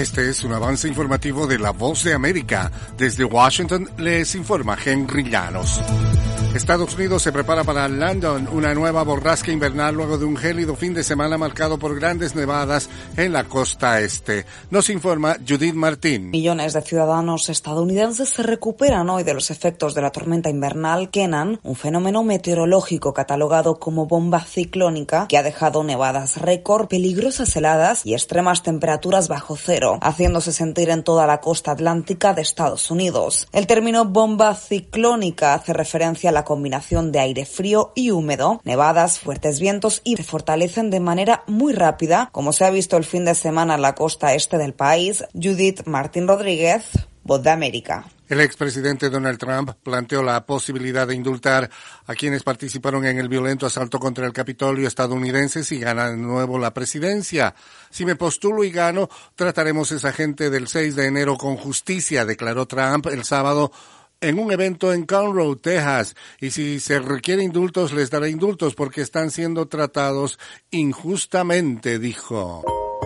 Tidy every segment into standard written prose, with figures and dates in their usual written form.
Este es un avance informativo de La Voz de América. Desde Washington les informa Henry Llanos. Estados Unidos se prepara para London, una nueva borrasca invernal luego de un gélido fin de semana marcado por grandes nevadas en la costa este. Nos informa Judith Martín. Millones de ciudadanos estadounidenses se recuperan hoy de los efectos de la tormenta invernal Kenan, un fenómeno meteorológico catalogado como bomba ciclónica que ha dejado nevadas récord, peligrosas heladas y extremas temperaturas bajo cero, haciéndose sentir en toda la costa atlántica de Estados Unidos. El término bomba ciclónica hace referencia a la combinación de aire frío y húmedo, nevadas, fuertes vientos y se fortalecen de manera muy rápida, como se ha visto el fin de semana en la costa este del país. Judith Martín Rodríguez, Voz de América. El expresidente Donald Trump planteó la posibilidad de indultar a quienes participaron en el violento asalto contra el Capitolio estadounidense si gana de nuevo la presidencia. Si me postulo y gano, trataremos esa gente del 6 de enero con justicia, declaró Trump el sábado en un evento en Conroe, Texas. Y si se requiere indultos, les daré indultos porque están siendo tratados injustamente, dijo.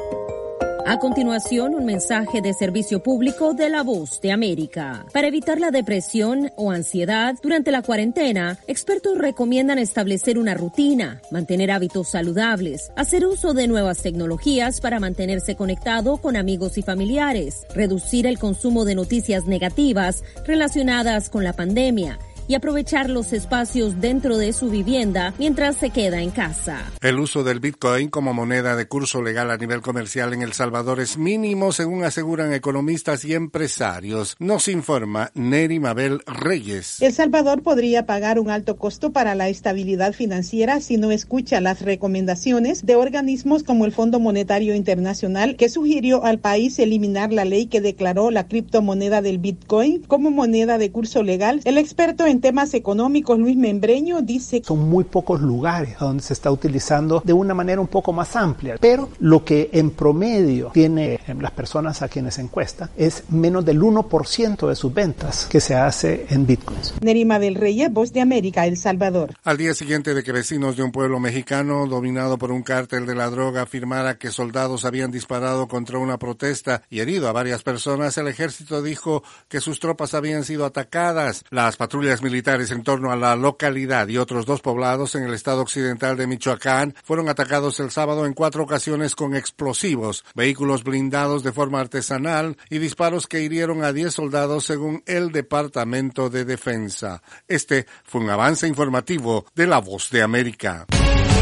A continuación, un mensaje de servicio público de La Voz de América. Para evitar la depresión o ansiedad durante la cuarentena, expertos recomiendan establecer una rutina, mantener hábitos saludables, hacer uso de nuevas tecnologías para mantenerse conectado con amigos y familiares, reducir el consumo de noticias negativas relacionadas con la pandemia y aprovechar los espacios dentro de su vivienda mientras se queda en casa. El uso del Bitcoin como moneda de curso legal a nivel comercial en El Salvador es mínimo, según aseguran economistas y empresarios. Nos informa Neri Mabel Reyes. El Salvador podría pagar un alto costo para la estabilidad financiera si no escucha las recomendaciones de organismos como el Fondo Monetario Internacional, que sugirió al país eliminar la ley que declaró la criptomoneda del Bitcoin como moneda de curso legal. El experto en temas económicos, Luis Membreño, dice: son muy pocos lugares donde se está utilizando de una manera un poco más amplia, pero lo que en promedio tiene las personas a quienes encuesta es menos del 1% de sus ventas que se hace en bitcoins. Nerima del Reyes, Voz de América, El Salvador. Al día siguiente de que vecinos de un pueblo mexicano dominado por un cártel de la droga afirmara que soldados habían disparado contra una protesta y herido a varias personas, el ejército dijo que sus tropas habían sido atacadas. Las patrullas militares en torno a la localidad y otros 2 poblados en el estado occidental de Michoacán fueron atacados el sábado en 4 ocasiones con explosivos, vehículos blindados de forma artesanal y disparos que hirieron a 10 soldados según el Departamento de Defensa. Este fue un avance informativo de La Voz de América.